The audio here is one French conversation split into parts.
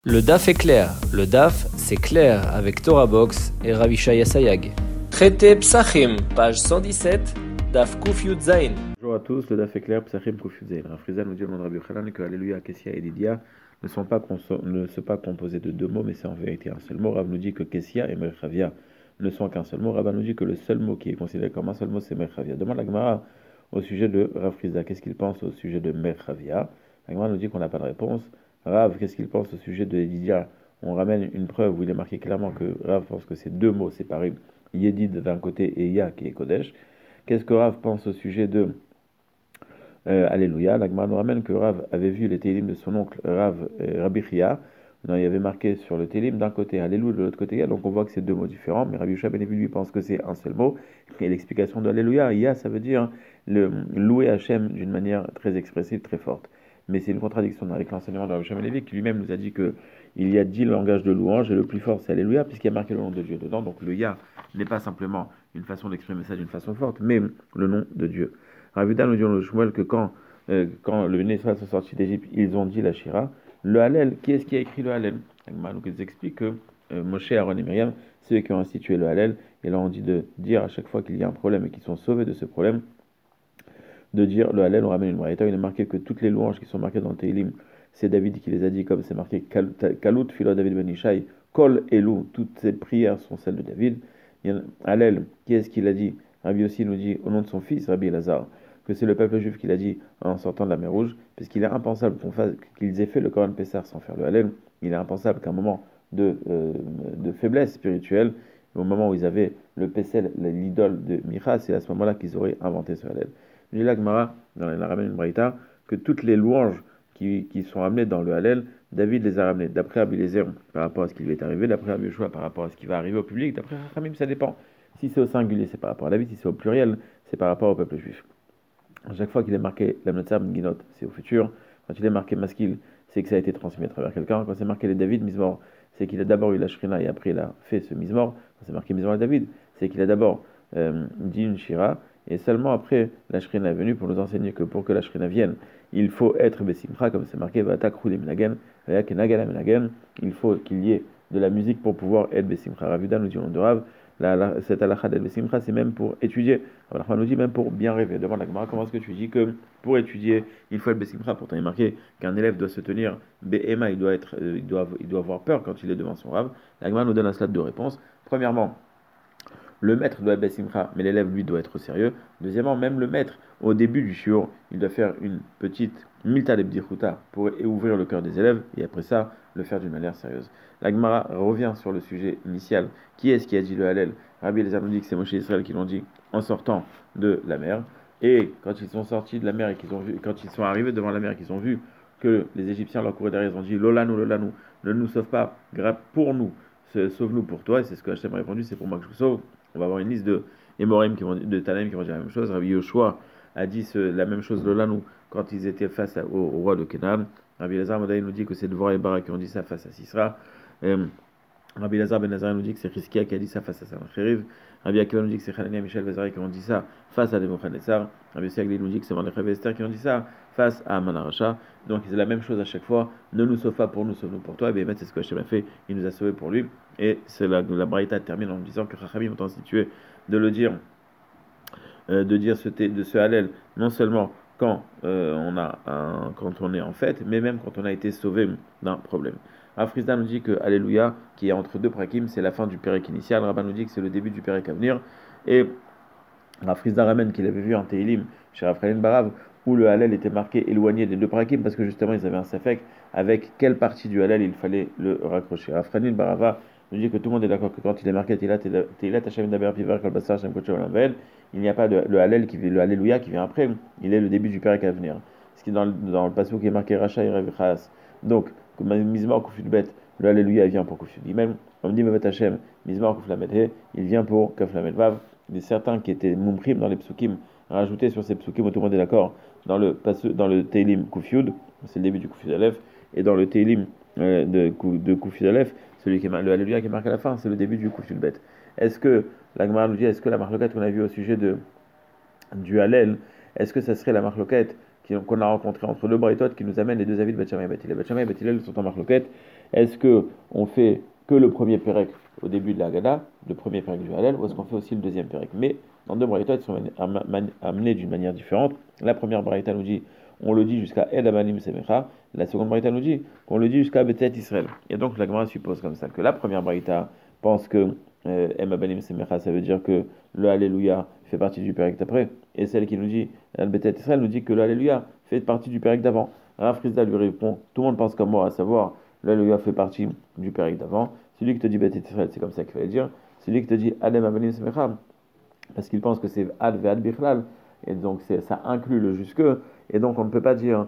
Le DAF est clair. Le DAF, c'est clair avec Torah Box et Ravishaya Sayag. Traité Psachim, page 117, DAF Kuf Yud Zain. Bonjour à tous, le DAF est clair, Psachim Kuf Yud Zain. Rafrizal nous dit au nom de Rabbi Yochanan que Alléluia, Kessia et Didia ne sont pas composés de deux mots, mais c'est en vérité un seul mot. Rav nous dit que Kessia et Merchavia ne sont qu'un seul mot. Rabba nous dit que le seul mot qui est considéré comme un seul mot, c'est Merchavia. Demande la Gemara au sujet de Rafrizal, qu'est-ce qu'il pense au sujet de Merchavia. La Gemara nous dit qu'on n'a pas de réponse. Rav, qu'est-ce qu'il pense au sujet de Didia? On ramène une preuve où il est marqué clairement que Rav pense que c'est deux mots séparés, Yedid d'un côté et Ya qui est Kodesh. Qu'est-ce que Rav pense au sujet de Alléluia? La Gemara nous ramène que Rav avait vu les télim de son oncle Rabbi Chia. Il y avait marqué sur le télim d'un côté Alléluia, de l'autre côté Ya. Donc on voit que c'est deux mots différents, mais Rabbi Yoshua ben Levi lui pense que c'est un seul mot. Et l'explication de Alléluia, Ya, ça veut dire le louer Hachem d'une manière très expressive, très forte. Mais c'est une contradiction avec l'enseignement de Rabbi Yoshua ben Levi qui lui-même nous a dit que il y a 10 langages de louange et le plus fort c'est Alléluia puisqu'il y a marqué le nom de Dieu dedans. Donc le Ya n'est pas simplement une façon d'exprimer ça d'une façon forte, mais le nom de Dieu. Ravuda nous dit dans le Shmuel que quand le Béné Israël sont sortis d'Égypte, ils ont dit la Shira. Le Hallel, qui est-ce qui a écrit le Hallel? Donc ils expliquent que Moshe, Aaron et Myriam, c'est eux qui ont institué le Hallel, et là on dit de dire à chaque fois qu'il y a un problème et qu'ils sont sauvés de ce problème, de dire le Hallel. On ramène une braïta, il est marqué que toutes les louanges qui sont marquées dans le Tehillim, c'est David qui les a dit, comme c'est marqué Kalut, Philo David Ben Ishai, Kol Elou, toutes ces prières sont celles de David. Hallel, qui est-ce qui l'a dit? Rabbi aussi nous dit au nom de son fils, Rabbi Elazar, que c'est le peuple juif qui l'a dit en sortant de la mer Rouge, puisqu'il est impensable qu'ils aient fait le Korban Pessah sans faire le Hallel. Il est impensable qu'à un moment de faiblesse spirituelle, au moment où ils avaient le Pessel, l'idole de Micha, c'est à ce moment-là qu'ils auraient inventé ce Hallel. J'ai la Gemara, dans la Ramène une Braïta, que toutes les louanges qui sont ramenées dans le Hallel, David les a ramenées d'après Rabbi Eliezer par rapport à ce qui lui est arrivé, d'après Rabbi Yoshua par rapport à ce qui va arriver au public, d'après Rachamim, ça dépend. Si c'est au singulier, c'est par rapport à David, si c'est au pluriel, c'est par rapport au peuple juif. À chaque fois qu'il est marqué la Mnatzar Ginot, c'est au futur. Quand il est marqué Maskil, c'est que ça a été transmis à travers quelqu'un. Quand c'est marqué les David Mizmor, c'est qu'il a d'abord eu la Shrina et après il a fait ce Mizmor. Quand c'est marqué Mizmor et David, c'est qu'il a d'abord dit une Shira et seulement après la Shrina est venue pour nous enseigner que pour que la Shrina vienne, il faut être Besimcha, comme c'est marqué Vatakru le Minagen, il faut qu'il y ait de la musique pour pouvoir être Besimcha. Ravuda nous dit au nom de Rav, cette halakha d'El Besimcha, c'est même pour étudier. Alors, nous dit même pour bien rêver. Demande la Gemara, comment est-ce que tu dis que pour étudier, il faut être Besimcha? Pourtant, il est marqué qu'un élève doit se tenir Be'ema, il doit avoir peur quand il est devant son Rav. La Gemara nous donne un slide de réponse. Premièrement, le maître doit être Besimcha, mais l'élève, lui, doit être sérieux. Deuxièmement, même le maître, au début du shiur, il doit faire une petite milta de bdichuta pour ouvrir le cœur des élèves, et après ça, le faire d'une manière sérieuse. La Gemara revient sur le sujet initial. Qui est-ce qui a dit le Hallel? Rabbi Eliezer nous dit que c'est Moshe Israël qui l'ont dit en sortant de la mer. Et quand ils sont sortis de la mer et qu'ils ont vu, quand ils sont arrivés devant la mer et qu'ils ont vu que les Égyptiens leur couraient derrière, ils ont dit Lolanu, Lolanu, ne nous sauve pas, pour nous, sauve-nous pour toi. Et c'est ce que Hachem a répondu, c'est pour moi que je vous sauve. On va avoir une liste de Émorim de Tanaïm qui vont dire la même chose. Rabbi Yoshua a dit la même chose Lolanu quand ils étaient face au roi de Canaan. Rabbi Elazar Madaï nous dit que c'est Dvorah et Barak qui ont dit ça face à Sisra. Rabbi Elazar Ben Nazaré nous dit que c'est Chizkia qui a dit ça face à Sancheriv. Rabbi Akiva nous dit que c'est Hanania, Michel, Vezari qui ont dit ça face à Nebuchadnezzar. Rabbi Siagli nous dit que c'est Mordechai et Esther qui ont dit ça face à Aman Aracha. Donc c'est la même chose à chaque fois. Ne nous sauve pas pour nous, sauve-nous pour toi. Et bien c'est ce que Hachem a fait. Il nous a sauvés pour lui. Et c'est la Braïta termine en disant que Chachamim ont institué de le dire, de dire de ce Hallel, non seulement quand quand on est en fête, mais même quand on a été sauvé d'un problème. Afrizda nous dit que Alléluia, qui est entre deux prakim, c'est la fin du pérek initial. Rabban nous dit que c'est le début du pérek à venir. Et Afrizda ramène qu'il avait vu en Tehillim chez Raphaël Barav, où le Hallel était marqué éloigné des deux prakim, parce que justement ils avaient un safek avec quelle partie du Hallel il fallait le raccrocher. Raphaël Barava nous dit que tout le monde est d'accord que quand il est marqué Teilat Hashem Daber Piver Kol Basar Hashem Kodesh Olam Vaed, il n'y a pas le Hallel le Alléluia qui vient après, il est le début du pérek à venir. Ce qui est dans le passage qui est marqué Racha Yerev Chas. Donc Mizmor Kufut Bet, le Alléluia vient pour Kufut Gimel. On dit Mevet Hashem, Mizmor Kuf Lamed He, il vient pour Kaf Lamed Vav. Il y a certains qui étaient Mumchim dans les psukim, rajoutés sur ces psukim, tout le monde est d'accord, dans le Tehillim Kufyud, c'est le début du Kufyud Aleph, et dans le Tehillim de Kufyud Aleph, le Alléluia qui est marqué à la fin, c'est le début du Kufyud Bet. Est-ce que la Gemara nous dit, est-ce que la marloquette qu'on a vue au sujet du Hallel, est-ce que ça serait la marloquette qu'on a rencontré entre deux braïtot qui nous amènent les deux avis de Beth Shammai et Beth Hillel. Beth Shammai et Beth Hillel sont en marloquette. Est-ce qu'on fait que le premier pérec au début de la Haggadah, le premier pérec du Hallel, ou est-ce qu'on fait aussi le deuxième pérec? Mais dans deux braïtot, ils sont amenés d'une manière différente. La première braïta nous dit, on le dit jusqu'à El Abanim Semecha. La seconde braïta nous dit qu'on le dit jusqu'à Betet Israël. Et donc la Gemara suppose comme ça que la première braïta pense que El Abanim Semecha, ça veut dire que le Alléluia fait partie du pérec d'après. Et celle qui nous dit, El Betet Israël, nous dit que le Alléluia fait partie du pérec d'avant. Rav Frizda lui répond, tout le monde pense comme moi, à savoir, le Alléluia fait partie du pérec d'avant. Celui qui te dit Betet Israël, c'est comme ça qu'il fallait dire. Celui qui te dit Adem Abanim Semecha, parce qu'il pense que c'est Ad Ve'ad Bichlal, et donc ça inclut le jusque, et donc on ne peut pas dire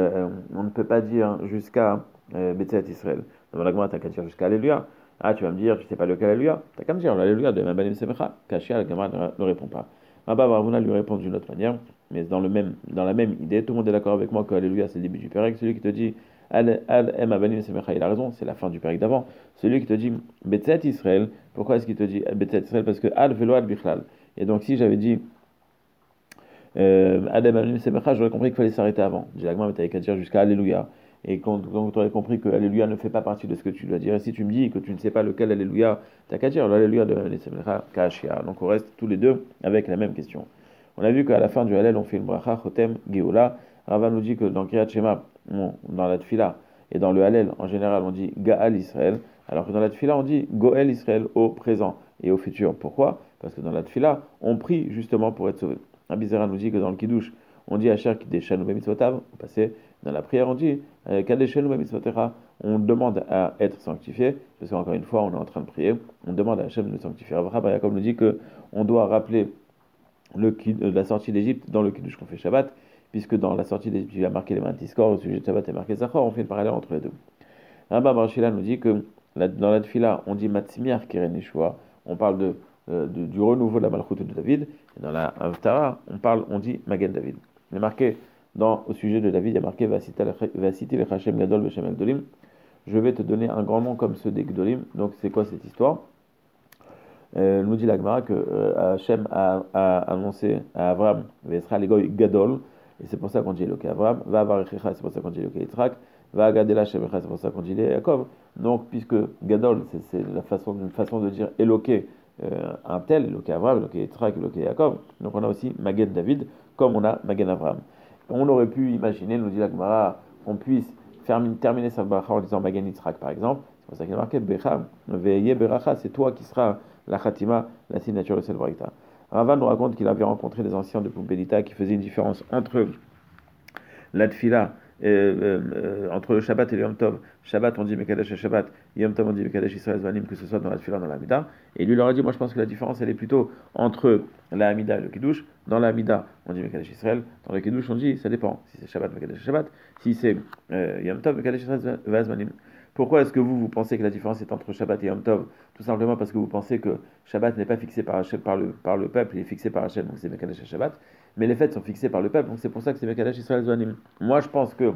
jusqu'à Betzet Israël. Dans la Gemara, t'as qu'à dire jusqu'à Alléluia. Ah, tu vas me dire, je sais pas lequel Alléluia. T'as qu'à me dire l'Alléluia de Mabanim Semecha. Kashia, la Gemara ne répond pas. Rabba Baravuna lui répond d'une autre manière, mais dans la même idée, tout le monde est d'accord avec moi que Alléluia c'est le début du Pérec. Celui qui te dit Al Mabanim Semecha, il a raison, c'est la fin du Pérec d'avant. Celui qui te dit Betzet Israël, pourquoi est-ce qu'il te dit Betzet Israël? Parce que Al Velo Al Bichlal. Et donc si j'avais dit Adem Alim Semecha, j'aurais compris qu'il fallait s'arrêter avant. J'ai la mais t'avais qu'à dire jusqu'à Alléluia. Et quand tu aurais compris que Alléluia ne fait pas partie de ce que tu dois dire, et si tu me dis que tu ne sais pas lequel Alléluia, t'as qu'à dire l'Alléluia de Alim Semecha, Kashia. Donc on reste tous les deux avec la même question. On a vu qu'à la fin du Hallel, on fait une bracha, Chotem, Geoula. Rava nous dit que dans Kriyat Shema, dans la Tfila, et dans le Hallel, en général, on dit Gaal Israël, alors que dans la Tfila, on dit Goel Israël au présent et au futur. Pourquoi? Parce que dans la Tfila, on prie justement pour être sauvé. Abizera nous dit que dans le Kiddush, on dit Asher Kideshanu Bemitzvotav, au passé, dans la prière, on dit Kadeshanu Bemitzvotecha, on demande à être sanctifié, parce qu'encore une fois, on est en train de prier, on demande à Hachem de nous sanctifier. Abraham Yaakov nous dit que on doit rappeler la sortie d'Égypte dans le Kiddush qu'on fait Shabbat, puisque dans la sortie d'Égypte, il a marqué les mains Tiskor, au sujet de Shabbat et marqué Zachor, on fait le parallèle entre les deux. Rabba Barshila nous dit que dans la Tfila, on dit Matzimiar Keren Yeshua, on parle du renouveau de la Malchut de David, et dans la Haftara, on dit Magen David. Il est marqué au sujet de David, il y a marqué Vasiti Vechashem Gadol Veshem Gdolim, je vais te donner un grand nom comme ceux des Gdolim. Donc c'est quoi cette histoire? Nous dit la Gemara que Hachem a annoncé à Abraham Vesra Legoy Gadol, et c'est pour ça qu'on dit Eloké Abraham, va Avarechecha, c'est pour ça qu'on dit Eloké Yitzhak, va Gadela Shemecha, c'est pour ça qu'on dit Yaakov. Donc puisque Gadol, c'est une façon de dire Eloké un tel, Eloké Abraham, Eloké Yitzhak, Eloké Yaakov, donc on a aussi Magen David, comme on a Magen Abraham. On aurait pu imaginer, nous dit la Gemara, qu'on puisse terminer sa bracha en disant Magen Yitzhak par exemple, c'est pour ça qu'il est marqué Becham, Veye Beracha, c'est toi qui seras la Khatima, la signature de cette braïta. Rava nous raconte qu'il avait rencontré des anciens de Pumbedita qui faisaient une différence entre la Tfila, entre le Shabbat et le Yom Tov. Shabbat on dit Mekadesh et Shabbat, Yom Tov on dit Mekadesh Israël Zvanim, que ce soit dans la Tfila ou dans la Hamida. Et lui leur a dit, moi je pense que la différence elle est plutôt entre la Hamida et le Kiddush. Dans la Hamida on dit Mekadesh Israël, dans le Kiddush on dit, ça dépend, si c'est Shabbat, Mekadesh et Shabbat, si c'est Yom Tov, Mekadesh Israël Zvanim. Pourquoi est-ce que vous pensez que la différence est entre Shabbat et Yom Tov? Tout simplement parce que vous pensez que Shabbat n'est pas fixé par le peuple, il est fixé par Hachem, donc c'est Mekadesh et Shabbat. Mais les fêtes sont fixées par le peuple, donc c'est pour ça que c'est Mekadesh Israël Zvanim. Moi je pense que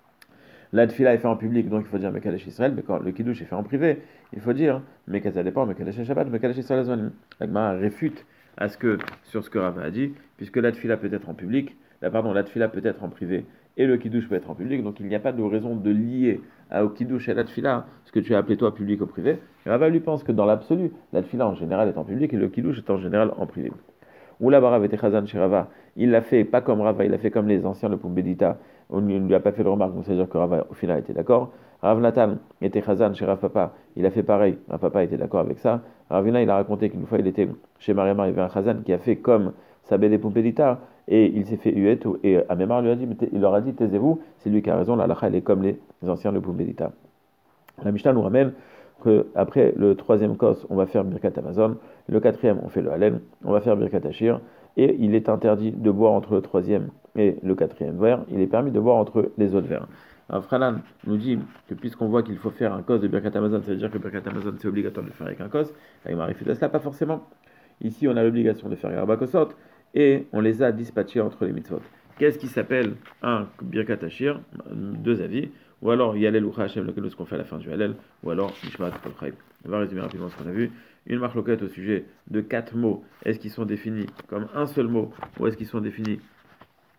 la Tfila est fait en public, donc il faut dire Mekadesh Israël, mais quand le Kiddush est fait en privé, il faut dire Mekadesh, ça dépend, Mekadesh et Shabbat, Mekadesh Israël Zvanim. La Gemara réfute sur ce que Rava a dit, puisque la Tfila peut être en public, la Tfila peut être en privé, et le Kiddush peut être en public, donc il n'y a pas de raison de lier au Kiddush et à la Tfila ce que tu as appelé toi public ou privé. Rava lui pense que dans l'absolu, la Tfila en général est en public et le Kiddush est en général en privé. Oula Barav était Chazan chez Rava, il l'a fait pas comme Rava, il l'a fait comme les anciens de Pumbedita, on ne lui a pas fait de remarque, donc c'est-à-dire que Rava au final était d'accord. Rav Nathan était Chazan chez Rav Papa, il a fait pareil, Rav Papa était d'accord avec ça. Ravina il a raconté qu'une fois il était chez Mariamar, il y avait un Chazan qui a fait comme Sabé des Pumbedita, et il s'est fait huet, et Amémar lui a dit, il leur a dit, taisez-vous, c'est lui qui a raison, la lacha elle est comme les anciens de Pumbedita. La Mishnah nous ramène qu'après le troisième kos, on va faire Birkat Amazon, le quatrième, on fait le Halen, on va faire Birkat Ashir, et il est interdit de boire entre le troisième et le quatrième verre, il est permis de boire entre les autres verres. Alors Franan nous dit que puisqu'on voit qu'il faut faire un kos de Birkat Amazon, ça veut dire que Birkat Amazon c'est obligatoire de le faire avec un kos, il m'a réfuté cela, pas forcément. Ici on a l'obligation de faire Yarba Kosot, et on les a dispatchés entre les mitzvot. Qu'est-ce qui s'appelle un Birkat Ashir? Deux avis. Ou alors Yalel ou Hachem, lequel ce qu'on fait à la fin du Hallel, ou alors Nishmat Kol Chai. On va résumer rapidement ce qu'on a vu. Une marloquette au sujet de 4 mots. Est-ce qu'ils sont définis comme un seul mot, ou est-ce qu'ils sont définis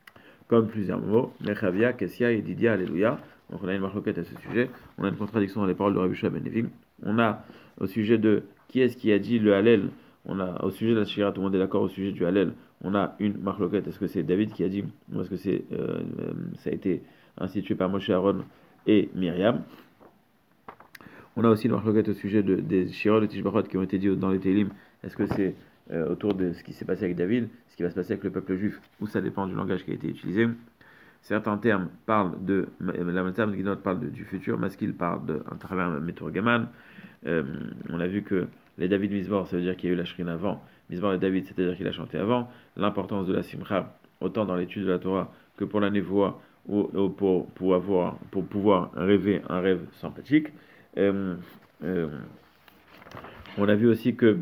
comme plusieurs mots, Mechavia, Kessia et Didia, Alléluia. Donc on a une marloquette à ce sujet, on a une contradiction dans les paroles de Rabbi Shua ben Levi. On a au sujet de qui est-ce qui a dit le Hallel, on a au sujet de la Shira, tout le monde est d'accord au sujet du Hallel, on a une marloquette, est-ce que c'est David qui a dit, ou est-ce que ça a été institué par Moshe Aaron et Myriam. On a aussi une marloquette au sujet des Shirot de Tishbachot qui ont été dit dans les Télim, est-ce que c'est autour de ce qui s'est passé avec David, ce qui va se passer avec le peuple juif, ou ça dépend du langage qui a été utilisé. Certains termes parlent de, la terme Ginot parle du futur, Maskil parle à travers Metur Gaman. On a vu que les David Mizmor, ça veut dire qu'il y a eu la Shrine avant. Mizmor et David, c'est-à-dire qu'il a chanté avant. L'importance de la Simcha, autant dans l'étude de la Torah que pour la Névoa, ou pour pouvoir rêver un rêve sympathique. On a vu aussi que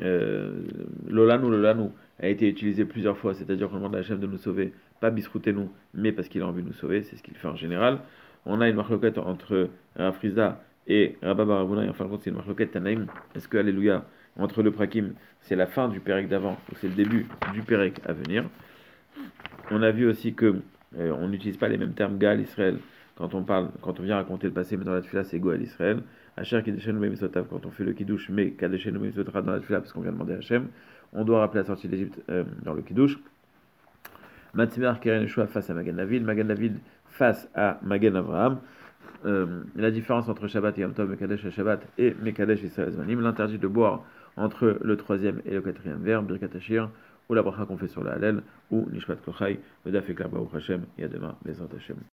Lolanu a été utilisé plusieurs fois, c'est-à-dire qu'on demande à Hachem de nous sauver, pas bisroutez-nous, mais parce qu'il a envie de nous sauver, c'est ce qu'il fait en général. On a une marloquette entre Rav Friza et Rabba Barabuna, et en fin de compte c'est une marloquette Tanaïm. Est-ce que, alléluia, entre le Prakim, c'est la fin du Pérec d'avant, ou c'est le début du Pérec à venir. On a vu aussi que on n'utilise pas les mêmes termes Gaal Israël quand on vient raconter le passé, mais dans la Tfila c'est Goal Israël. Asher Kideshenu Memisotav quand on fait le Kiddush, mais Kadeshenu Memisotav dans la Tfila parce qu'on vient demander à Hachem. On doit rappeler la sortie d'Égypte dans le Kiddush. Matzmer Keren Yeshua face à Magen David face à Magen Avraham. La différence entre Shabbat et Yom Tov, Mekadesh et Shabbat et Mekadesh et Israël Zmanim, l'interdit de boire entre le 3e et le 4e vers, Birkat Hashir, ou la bracha qu'on fait sur la Hallel, ou Nishmat Kochai, le Daf Ekar Baruch Hashem, et à demain, Bezrat Hashem.